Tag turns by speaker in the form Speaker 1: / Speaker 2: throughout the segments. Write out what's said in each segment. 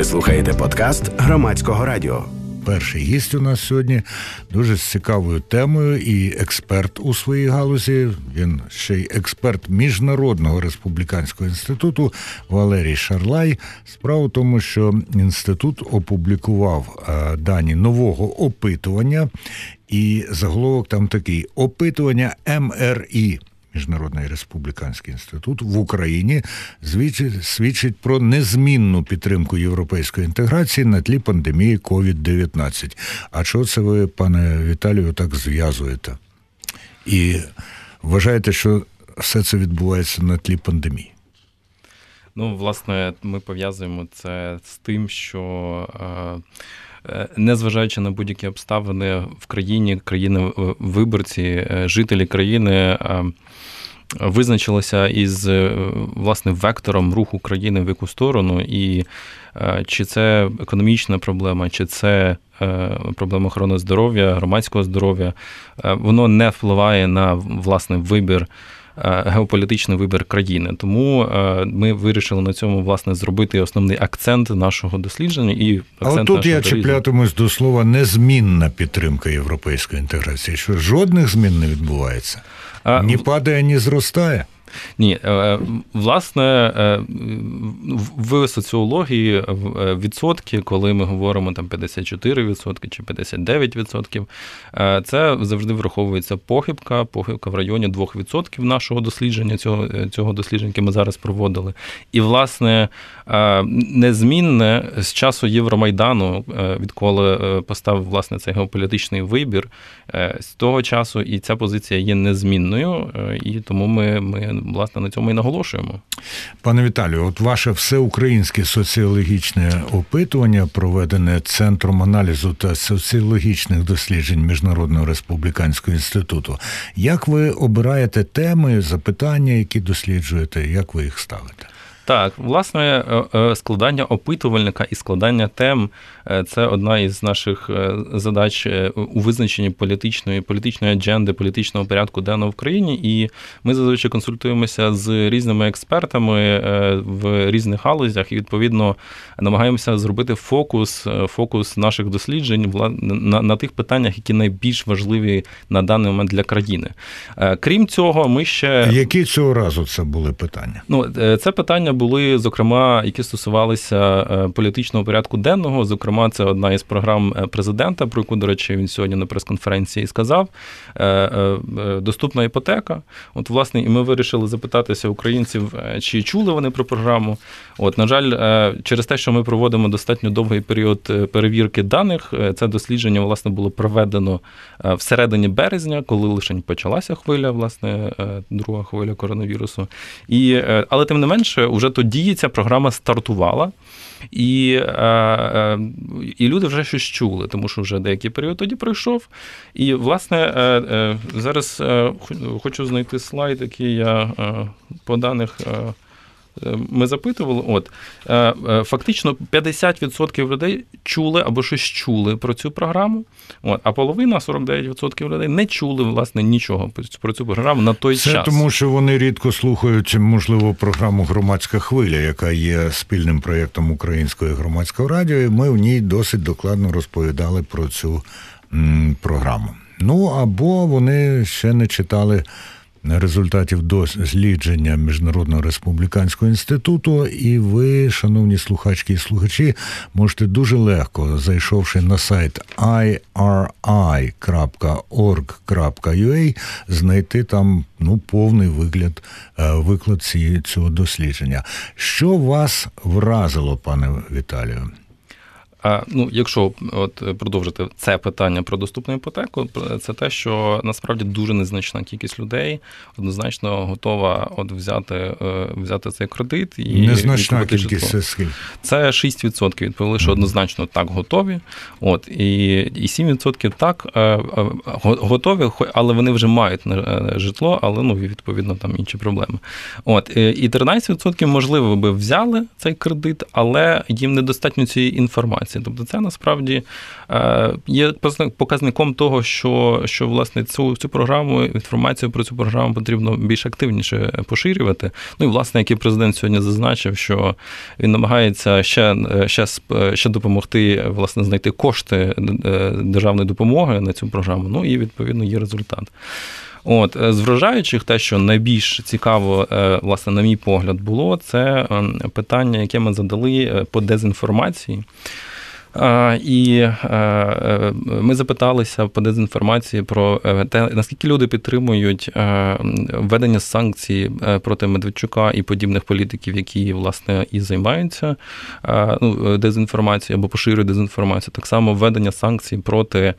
Speaker 1: Ви слухаєте подкаст Громадського радіо.
Speaker 2: Перший гість у нас сьогодні дуже з цікавою темою і експерт у своїй галузі. Він ще й експерт Міжнародного республіканського інституту Валерій Шарлай. Справа в тому, що інститут опублікував дані нового опитування, і заголовок там такий: «Опитування МРІ». Міжнародний республіканський інститут в Україні свідчить про незмінну підтримку європейської інтеграції на тлі пандемії COVID-19. А чого це ви, пане Віталію, так зв'язуєте? І вважаєте, що все це відбувається на тлі пандемії?
Speaker 3: Ну, власне, ми пов'язуємо це з тим, що незважаючи на будь-які обставини в країни-виборці, жителі країни визначилися із, власне, вектором руху країни в яку сторону, і чи це економічна проблема, чи це проблема охорони здоров'я, громадського здоров'я, воно не впливає на, власне, вибір, геополітичний вибір країни. Тому ми вирішили на цьому, власне, зробити основний акцент нашого дослідження. І акцент
Speaker 2: тут я чіплятимусь до слова «незмінна підтримка європейської інтеграції». Що жодних змін не відбувається? Ні падає, ні зростає?
Speaker 3: Ні, власне, в соціології відсотки, коли ми говоримо там 54% чи 59%, це завжди враховується похибка в районі 2% нашого дослідження, цього дослідження, яке ми зараз проводили. І, власне, незмінне з часу Євромайдану, відколи поставив, власне, цей геополітичний вибір, з того часу і ця позиція є незмінною, і тому ми власне, на цьому і наголошуємо. Пане
Speaker 2: Віталію, от ваше всеукраїнське соціологічне опитування, проведене Центром аналізу та соціологічних досліджень Міжнародного республіканського інституту. Як ви обираєте теми, запитання, які досліджуєте, як ви їх ставите?
Speaker 3: Так, власне, складання опитувальника і складання тем – це одна із наших задач у визначенні політичної адженди, політичного порядку денного в країні. І ми зазвичай консультуємося з різними експертами в різних галузях і, відповідно, намагаємося зробити фокус наших досліджень на тих питаннях, які найбільш важливі на даний момент для країни. Крім цього, ми ще…
Speaker 2: Які цього разу це були питання?
Speaker 3: Це питання були, зокрема, які стосувалися політичного порядку денного. Зокрема, це одна із програм президента, про яку, до речі, він сьогодні на прес-конференції сказав. Доступна іпотека. От, власне, і ми вирішили запитатися українців, чи чули вони про програму. От, на жаль, через те, що ми проводимо достатньо довгий період перевірки даних, це дослідження, власне, було проведено всередині березня, коли лише почалася хвиля, власне, друга хвиля коронавірусу. Але, тим не менше, уже тоді ця програма стартувала, і люди вже щось чули, тому що вже деякий період тоді пройшов. І, власне, зараз хочу знайти слайд, який я по даних ми запитували. Фактично 50% людей чули або щось чули про цю програму, а половина, 49% людей, не чули, власне, нічого про цю програму на той час.
Speaker 2: Це тому, що вони рідко слухають, можливо, програму «Громадська хвиля», яка є спільним проєктом Українського громадського радіо, і ми в ній досить докладно розповідали про цю програму. Або вони ще не читали результатів дослідження Міжнародного республіканського інституту, і ви, шановні слухачки і слухачі, можете дуже легко, зайшовши на сайт iri.org.ua, знайти там повний виклад цього дослідження. Що вас вразило, пане Віталію?
Speaker 3: Якщо продовжити це питання про доступну іпотеку, це те, що насправді дуже незначна кількість людей однозначно готова взяти цей кредит.
Speaker 2: Незначна кількість це скільки?
Speaker 3: Це 6% відповіли, що однозначно так готові. І 7% так готові, але вони вже мають житло, але відповідно там інші проблеми. І 13% можливо би взяли цей кредит, але їм недостатньо цієї інформації. дезінформації. Тобто це насправді є показником того, що власне цю програму, інформацію про цю програму потрібно більш активніше поширювати. Ну і власне, як і президент сьогодні зазначив, що він намагається ще допомогти, власне, знайти кошти державної допомоги на цю програму. Ну і відповідно є результат. З вражаючих те, що найбільш цікаво, власне, на мій погляд, було, це питання, яке ми задали по дезінформації. І ми запиталися по дезінформації про те, наскільки люди підтримують введення санкцій проти Медведчука і подібних політиків, які, власне, і займаються дезінформацією або поширюють дезінформацію. Так само введення санкцій проти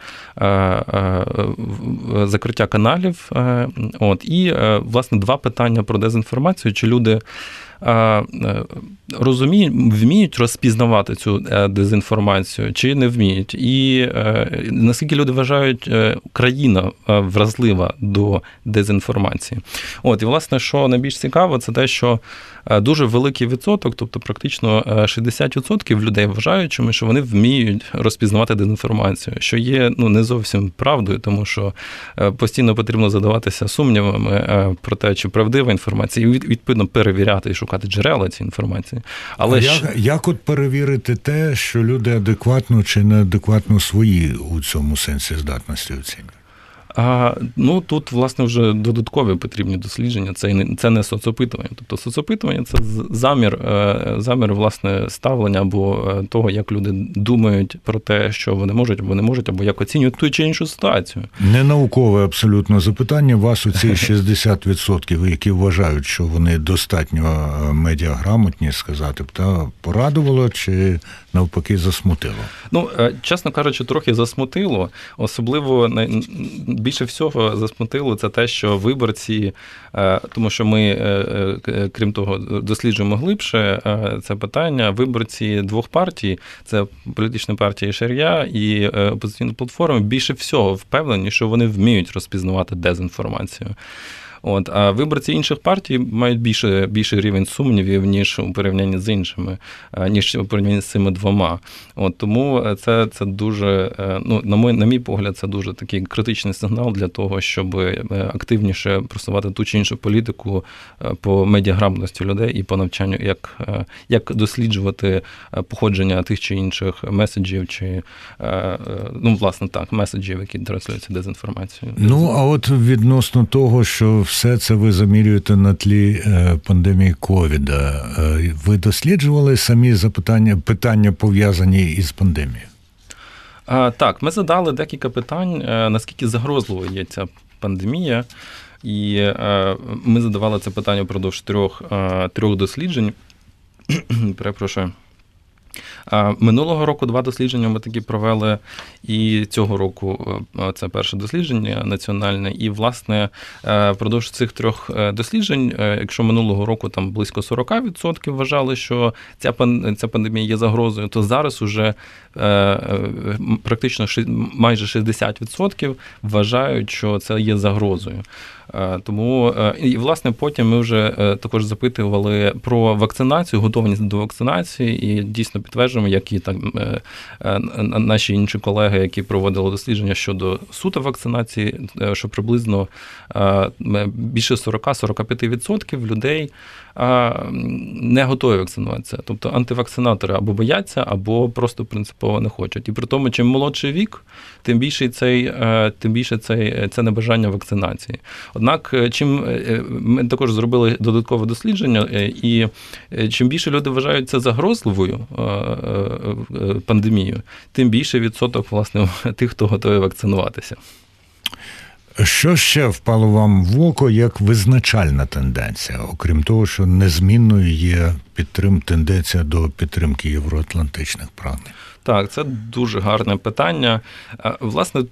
Speaker 3: закриття каналів. І, власне, два питання про дезінформацію. Чи люди вміють розпізнавати цю дезінформацію, чи не вміють. І наскільки люди вважають, країна вразлива до дезінформації. І, власне, що найбільш цікаво, це те, що дуже великий відсоток, тобто практично 60% людей вважають, що вони вміють розпізнавати дезінформацію, що є не зовсім правдою, тому що постійно потрібно задаватися сумнівами про те, чи правдива інформація, і відповідно перевіряти і шукати джерела цієї інформації. Але
Speaker 2: як от перевірити те, що люди адекватно чи неадекватно свої у цьому сенсі здатності оцінюють?
Speaker 3: Тут, власне, вже додаткові потрібні дослідження. Це не соцопитування. Тобто соцопитування – це замір, власне, ставлення або того, як люди думають про те, що вони можуть або не можуть, або як оцінюють ту чи іншу ситуацію.
Speaker 2: Ненаукове абсолютно запитання. Вас оці 60%, які вважають, що вони достатньо медіаграмотні, сказати, порадувало чи навпаки засмутило?
Speaker 3: Чесно кажучи, трохи засмутило. Особливо більше всього засмутило це те, що виборці, тому що ми, крім того, досліджуємо глибше це питання, виборці двох партій, це політична партія Шарія і опозиційна платформа, більше всього впевнені, що вони вміють розпізнавати дезінформацію. А виборці інших партій мають більший рівень сумнівів, ніж у порівнянні з іншими, ніж у порівнянні з цими двома. Тому це дуже, на мій погляд, це дуже такий критичний сигнал для того, щоб активніше просувати ту чи іншу політику по медіаграмотності людей і по навчанню, як досліджувати походження тих чи інших меседжів, чи, власне так, меседжів, які транслюються дезінформацією.
Speaker 2: А от відносно того, що все це ви замірюєте на тлі пандемії ковіда. Ви досліджували самі питання, пов'язані із пандемією?
Speaker 3: Так, ми задали декілька питань, наскільки загрозливою є ця пандемія. І ми задавали це питання впродовж трьох досліджень. Перепрошую. Минулого року 2 дослідження ми такі провели, і цього року це перше дослідження національне. І, власне, впродовж цих 3 досліджень, якщо минулого року там близько 40% вважали, що ця пандемія є загрозою, то зараз уже практично майже 60% вважають, що це є загрозою. Тому, і, власне, потім ми вже також запитували про вакцинацію, готовність до вакцинації, і дійсно підтверджуємо, як і там наші інші колеги, які проводили дослідження щодо суто вакцинації, що приблизно більше 40-45% людей не готові вакцинуватися. Тобто антивакцинатори або бояться, або просто принципово не хочуть. І при тому, чим молодший вік, тим більше це небажання вакцинації. Однак, ми також зробили додаткове дослідження, і чим більше люди вважають це загрозливою пандемією, тим більше відсоток, власне, тих, хто готовий вакцинуватися.
Speaker 2: Що ще впало вам в око як визначальна тенденція, окрім того, що незмінною є тенденція до підтримки євроатлантичних прагнень?
Speaker 3: Так, це дуже гарне питання. Власне,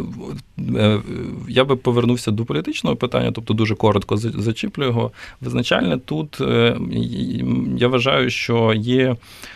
Speaker 3: я би повернувся до політичного питання, тобто дуже коротко зачіплю його. Визначальне тут, я вважаю, що є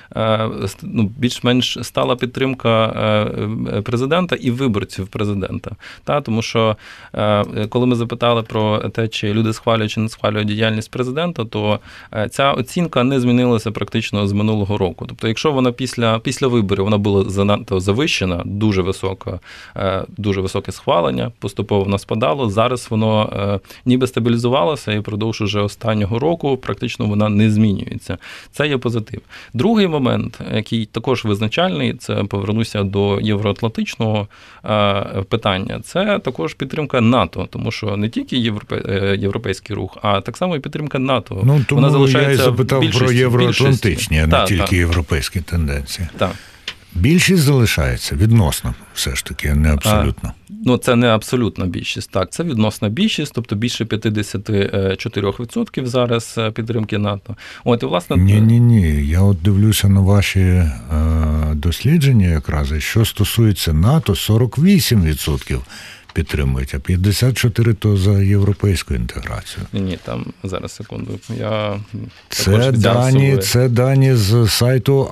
Speaker 3: більш-менш стала підтримка президента і виборців президента. Тому що, коли ми запитали про те, чи люди схвалюють чи не схвалюють діяльність президента, то ця оцінка не змінилася практично з минулого року. Тобто, якщо вона після виборів вона була занадто завищена, дуже високе схвалення, поступово воно спадало. Зараз воно ніби стабілізувалося і впродовж уже останнього року практично вона не змінюється. Це є позитив. Другий момент, який також визначальний, це повернуся до євроатлантичного питання, це також підтримка НАТО, тому що не тільки європейський рух, а так само і підтримка НАТО.
Speaker 2: Ну, тому
Speaker 3: вона залишається
Speaker 2: я і запитав про євроатлантичні, а не тільки європейські тенденції.
Speaker 3: Так.
Speaker 2: Більшість залишається відносно, все ж таки, не абсолютно.
Speaker 3: Це не абсолютна більшість, так, це відносна більшість, тобто більше 54% зараз підтримки НАТО. І, власне...
Speaker 2: Ні, я от дивлюся на ваші дослідження якраз, і що стосується НАТО, 48% підтримують, а 54% то за європейську інтеграцію.
Speaker 3: Ні, там, зараз, секунду, я
Speaker 2: це дані з сайту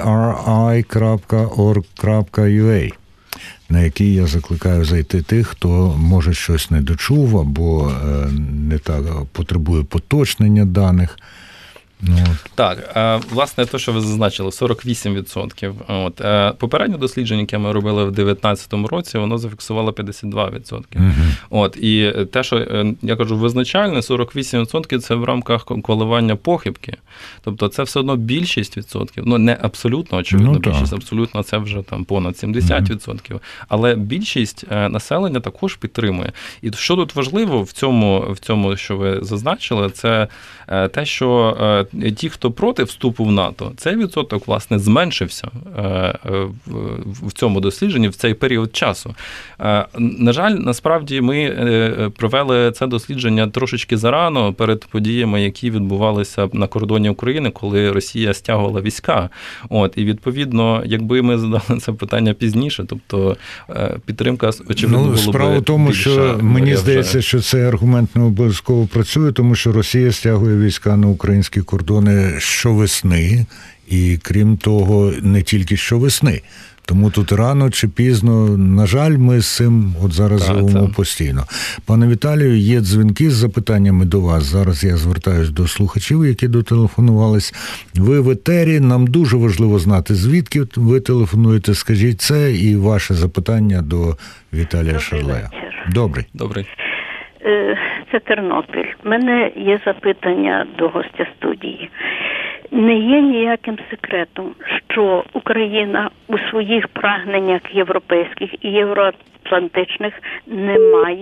Speaker 2: irri.org.ua, на який я закликаю зайти тих, хто, може, щось не дочув або не так потребує поточнення даних.
Speaker 3: Так, власне, те, що ви зазначили, 48%. Попереднє дослідження, яке ми робили в 2019 році, воно зафіксувало 52%. І те, що я кажу, визначальне, 48% це в рамках коливання похибки. Тобто це все одно більшість відсотків. Не абсолютно, очевидно, більшість, абсолютно це вже там понад 70%. Але більшість населення також підтримує. І що тут важливо в цьому, що ви зазначили, це те, що ті, хто проти вступу в НАТО, цей відсоток, власне, зменшився в цьому дослідженні в цей період часу. На жаль, насправді ми провели це дослідження трошечки зарано перед подіями, які відбувалися на кордоні України, коли Росія стягувала війська. І, відповідно, якби ми задали це питання пізніше, тобто підтримка, очевидно, було б більша.
Speaker 2: Справа в тому, що мені здається, що цей аргумент не обов'язково працює, тому що Росія стягує війська на українські кордони щовесни, і крім того, не тільки щовесни. Тому тут рано чи пізно, на жаль, ми з цим от зараз живемо постійно. Пане Віталію, є дзвінки з запитаннями до вас. Зараз я звертаюсь до слухачів, які дотелефонувались. Ви в етері, нам дуже важливо знати, звідки ви телефонуєте. Скажіть це і ваше запитання до Віталія Шарлея. Добрий.
Speaker 4: Це Тернопіль. У мене є запитання до гостя студії. Не є ніяким секретом, що Україна у своїх прагненнях європейських і євроатлантичних не має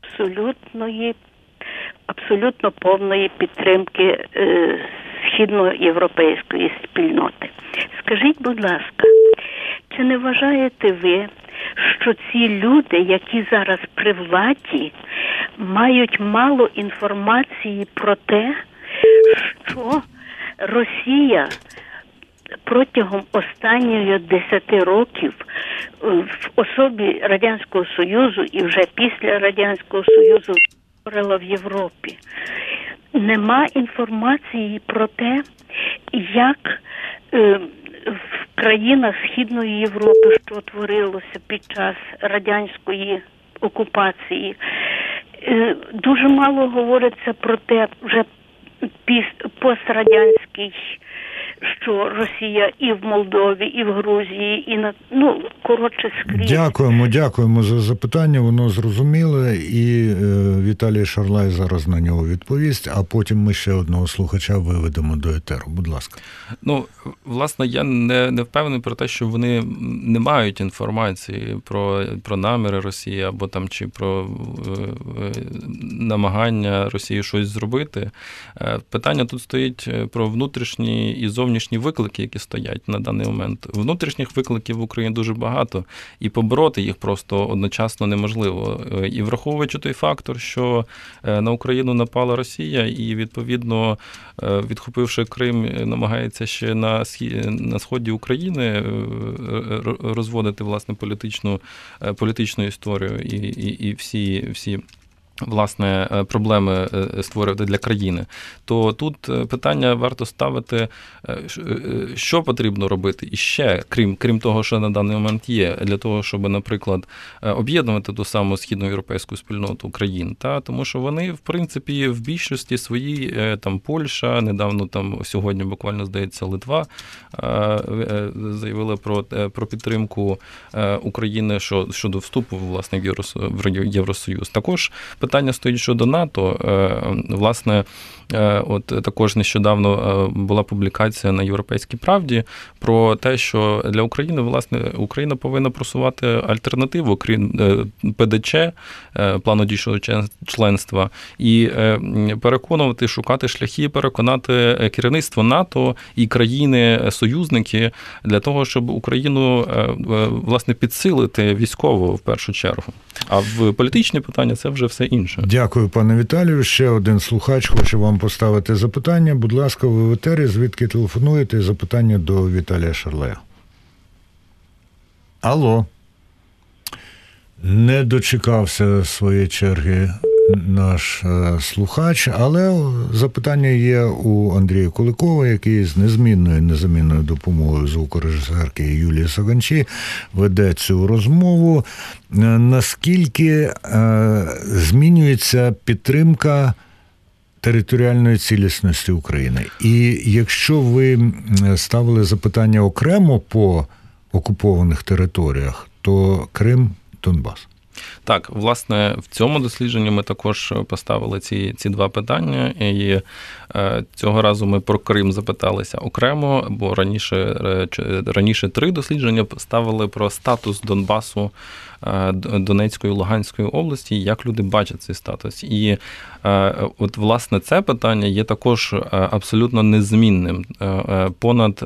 Speaker 4: абсолютно повної підтримки східноєвропейської спільноти. Скажіть, будь ласка, чи не вважаєте ви, що ці люди, які зараз при владі, мають мало інформації про те, що Росія протягом останніх 10 років в особі Радянського Союзу і вже після Радянського Союзу створила в Європі? Нема інформації про те, як в країнах Східної Європи, що творилося під час радянської окупації. Дуже мало говориться про те, вже пострадянський, що Росія і в Молдові, і в Грузії, і скрізь.
Speaker 2: Дякуємо за запитання, воно зрозуміле, і Віталій Шарлай зараз на нього відповість, а потім ми ще одного слухача виведемо до етеру. Будь ласка.
Speaker 3: Власне, я не впевнений про те, що вони не мають інформації про наміри Росії або там чи про намагання Росії щось зробити. Питання тут стоїть про внутрішні і зовнішні виклики, які стоять на даний момент. Внутрішніх викликів в Україні дуже багато, і побороти їх просто одночасно неможливо. І враховуючи той фактор, що на Україну напала Росія і, відповідно, відхопивши Крим, намагається ще на сході України розводити, власне, політичну історію і всі власне, проблеми створювати для країни, то тут питання варто ставити, що потрібно робити іще, крім того, що на даний момент є, для того, щоб, наприклад, об'єднувати ту саму східноєвропейську спільноту країн. Тому що вони, в принципі, в більшості своїй, там, Польща, недавно, там, сьогодні, буквально, здається, Литва, заявили про підтримку України щодо вступу, власне, в Євросоюз. Також питання стоїть щодо НАТО. Власне, от також нещодавно була публікація на «Європейській правді» про те, що для України, власне, Україна повинна просувати альтернативу, крім ПДЧ, плану дійсного членства, і переконувати, шукати шляхи, переконати керівництво НАТО і країни-союзники для того, щоб Україну, власне, підсилити військово в першу чергу. А в політичні питання це вже все інше.
Speaker 2: Дякую, пане Віталію. Ще один слухач хоче вам поставити запитання. Будь ласка, ви в етері, звідки телефонуєте? Запитання до Віталія Шарлея. Алло. Не дочекався своєї черги наш слухач, але запитання є у Андрія Куликова, який з незамінною допомогою звукорежисерки Юлії Саганчі веде цю розмову. Наскільки змінюється підтримка територіальної цілісності України? І якщо ви ставили запитання окремо по окупованих територіях, то Крим, Донбас.
Speaker 3: Так, власне, в цьому дослідженні ми також поставили ці два питання, і цього разу ми про Крим запиталися окремо, бо раніше 3 дослідження ставили про статус Донбасу, Донецької, Луганської області, як люди бачать цей статус. І от, власне, це питання є також абсолютно незмінним. Понад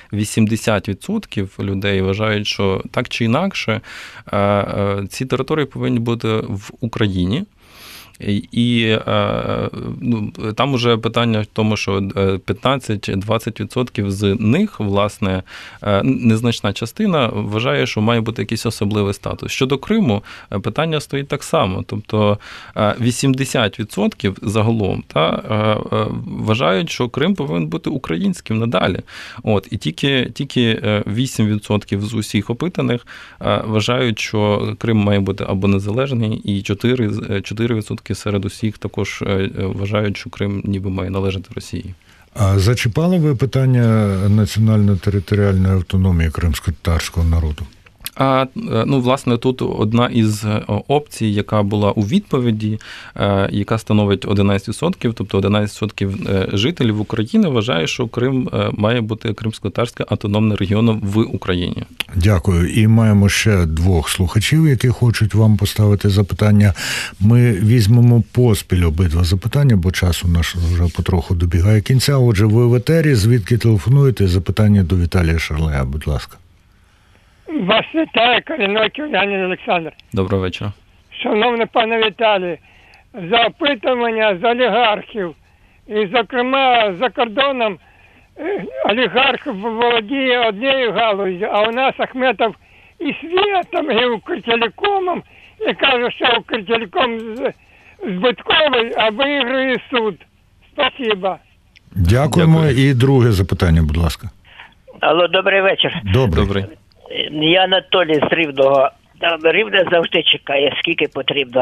Speaker 3: 80% людей вважають, що так чи інакше ці території повинні бути в Україні. І там уже питання в тому, що 15-20% з них, власне, незначна частина вважає, що має бути якийсь особливий статус. Щодо Криму, питання стоїть так само. Тобто 80% загалом вважають, що Крим повинен бути українським надалі. І тільки 8% з усіх опитаних вважають, що Крим має бути або незалежний, і 4% серед усіх також вважають, що Крим ніби має належати Росії.
Speaker 2: А зачіпали ви питання національно-територіальної автономії кримськотатарського народу?
Speaker 3: Власне, тут одна із опцій, яка була у відповіді, яка становить 11%, тобто 11% жителів України вважає, що Крим має бути кримськотатарським автономним регіоном в Україні.
Speaker 2: Дякую. І маємо ще 2 слухачів, які хочуть вам поставити запитання. Ми візьмемо поспіль обидва запитання, бо час у нас вже потроху добігає кінця. Отже, ви в етері, звідки телефонуєте? Запитання до Віталія Шарлея, будь ласка.
Speaker 5: Вас вітає Корінокий Леонід Олександр.
Speaker 3: Доброго вечора.
Speaker 5: Шановний пане Віталій, за опитування з олігархів, і, зокрема, за кордоном олігарх володіє однією галузю, а у нас Ахметов і Світом, і Укртелекомом, і каже, що Укртелеком збитковий, а виграє суд. Спасибо.
Speaker 2: Дякуємо. І друге запитання, будь ласка.
Speaker 6: Алло, добрий вечір.
Speaker 3: Добрий.
Speaker 6: Я Анатолій з Рівного. Рівне завжди чекає, скільки потрібно.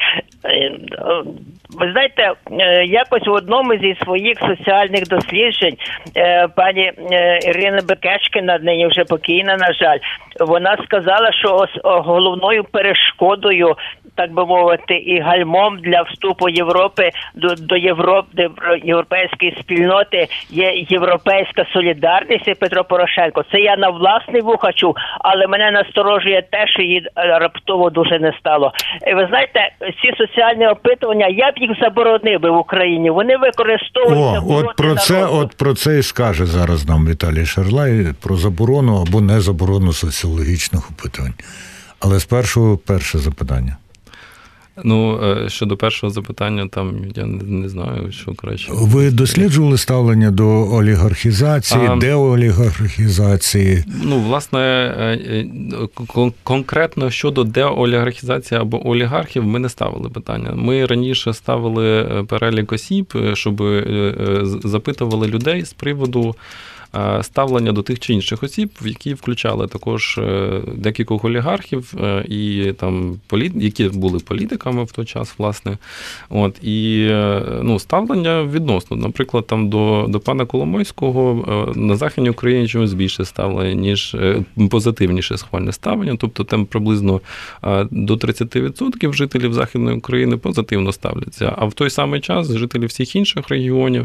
Speaker 6: Ви знаєте, якось в одному зі своїх соціальних досліджень пані Ірина Бекешкіна, нині вже покійна, на жаль, вона сказала, що головною перешкодою, так би мовити, і гальмом для вступу Європи до європейської спільноти є європейська солідарність і Петро Порошенко. Це я на власний вуха чув, але мене насторожує те, що її раптово дуже не стало. І ви знаєте, ці соціальні опитування, я б їх заборонив би в Україні. Вони використовуються
Speaker 2: от про це і скаже зараз нам Віталій Шарлей, про заборону або не заборону соціологічних опитувань. Але спершу перше запитання.
Speaker 3: Ну, щодо першого запитання, там, я не знаю, що краще.
Speaker 2: Ви досліджували ставлення до олігархізації, деолігархізації?
Speaker 3: Ну, власне, конкретно щодо деолігархізації або олігархів ми не ставили питання. Ми раніше ставили перелік осіб, щоб запитували людей з приводу ставлення до тих чи інших осіб, в які включали також декількох олігархів і там які були політиками в той час, власне. От і ставлення відносно, наприклад, там до пана Коломойського на Західній Україні чомусь більше ставлення, ніж позитивніше схвальне ставлення, тобто там приблизно до 30% жителів Західної України позитивно ставляться, а в той самий час жителі всіх інших регіонів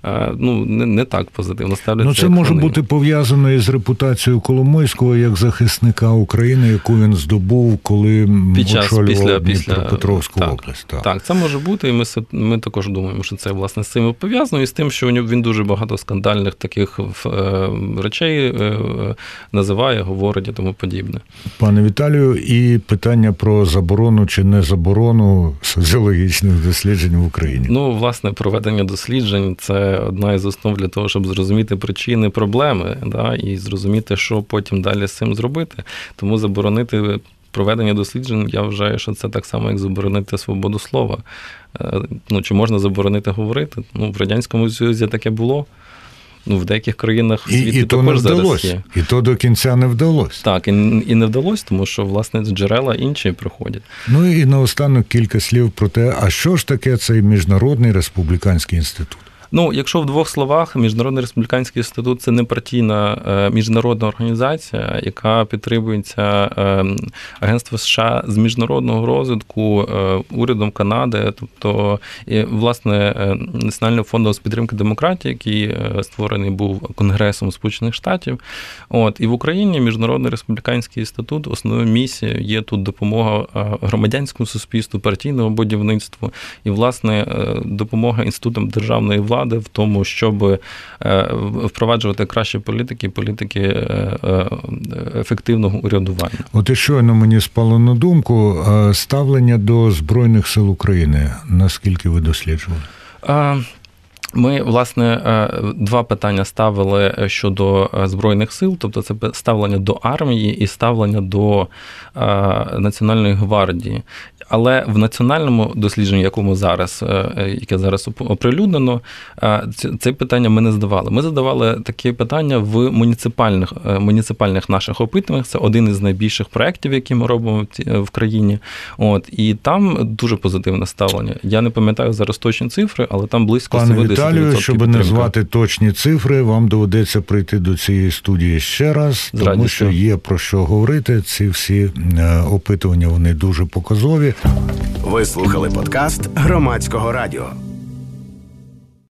Speaker 3: не так позитивно ставляться.
Speaker 2: Це може бути пов'язано із репутацією Коломойського як захисника України, яку він здобув, коли очолював Дніпропетровську область.
Speaker 3: Так, це може бути, і ми також думаємо, що це, власне, з цим пов'язано, і з тим, що він дуже багато скандальних таких речей називає, говорить і тому подібне.
Speaker 2: Пане Віталію, і питання про заборону чи не заборону соціологічних досліджень в Україні.
Speaker 3: Ну, власне, проведення досліджень – це одна із основ для того, щоб зрозуміти причини проблеми, і зрозуміти, що потім далі з цим зробити. Тому заборонити проведення досліджень, я вважаю, що це так само, як заборонити свободу слова. Чи можна заборонити говорити? В Радянському Союзі таке було. В деяких країнах світу також зараз є.
Speaker 2: І то до кінця не вдалося.
Speaker 3: Так, і не вдалося, тому що, власне, джерела інші приходять.
Speaker 2: Ну і наостанок кілька слів про те, а що ж таке цей Міжнародний республіканський інститут?
Speaker 3: Якщо в двох словах, Міжнародний республіканський інститут – це непартійна міжнародна організація, яка підтримується Агентством США з міжнародного розвитку, урядом Канади, тобто, власне, Національним фондом з підтримки демократії, який створений був Конгресом Сполучених Штатів. І в Україні Міжнародний республіканський інститут, основною місією є тут допомога громадянському суспільству, партійному будівництву і, власне, допомога інститутам державної влади в тому, щоб впроваджувати кращі політики ефективного урядування.
Speaker 2: От і щойно мені спало на думку ставлення до Збройних сил України. Наскільки ви досліджували?
Speaker 3: Ми, власне, два питання ставили щодо Збройних сил, тобто це ставлення до армії і ставлення до Національної гвардії. Але в національному дослідженні, яке зараз оприлюднено, це питання ми не задавали. Ми задавали такі питання в муніципальних наших опитуваннях. Це один із найбільших проєктів, які ми робимо в країні. І там дуже позитивне ставлення. Я не пам'ятаю зараз точні цифри, але там близько 70% підтримки.
Speaker 2: Пане Віталію, щоб назвати точні цифри, вам доведеться прийти до цієї студії ще раз, тому що є про що говорити. Ці всі опитування, вони дуже показові.
Speaker 1: Ви слухали подкаст Громадського радіо.